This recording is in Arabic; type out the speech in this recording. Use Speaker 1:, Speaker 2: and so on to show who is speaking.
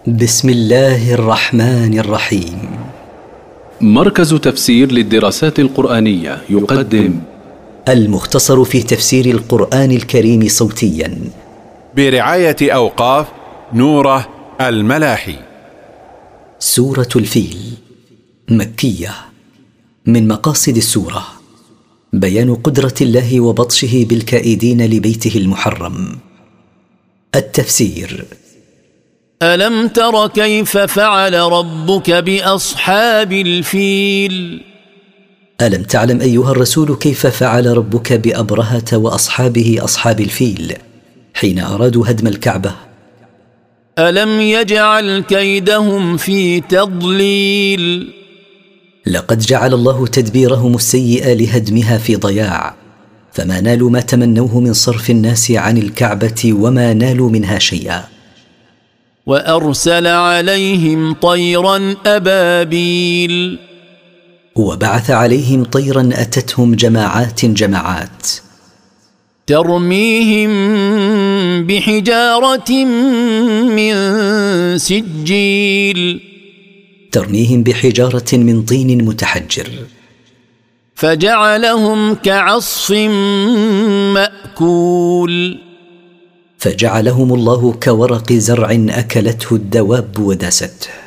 Speaker 1: بسم الله الرحمن الرحيم.
Speaker 2: مركز تفسير للدراسات القرآنية يقدم
Speaker 1: المختصر في تفسير القرآن الكريم صوتيا
Speaker 3: برعاية أوقاف نوره الملاحي.
Speaker 1: سورة الفيل مكية. من مقاصد السورة بيان قدرة الله وبطشه بالكائدين لبيته المحرم. التفسير:
Speaker 4: ألم تر كيف فعل ربك بأصحاب الفيل؟
Speaker 1: ألم تعلم أيها الرسول كيف فعل ربك بأبرهة وأصحابه أصحاب الفيل حين أرادوا هدم الكعبة؟
Speaker 4: ألم يجعل كيدهم في تضليل؟
Speaker 1: لقد جعل الله تدبيرهم السيئ لهدمها في ضياع، فما نالوا ما تمنوه من صرف الناس عن الكعبة وما نالوا منها شيئا.
Speaker 4: وأرسل عليهم طيرا أبابيل،
Speaker 1: وبعث عليهم طيرا أتتهم جماعات جماعات،
Speaker 4: ترميهم بحجارة من سجيل،
Speaker 1: ترميهم بحجارة من طين متحجر،
Speaker 4: فجعلهم كعصف مأكول،
Speaker 1: فجعلهم الله كورق زرع أكلته الدواب وداسته.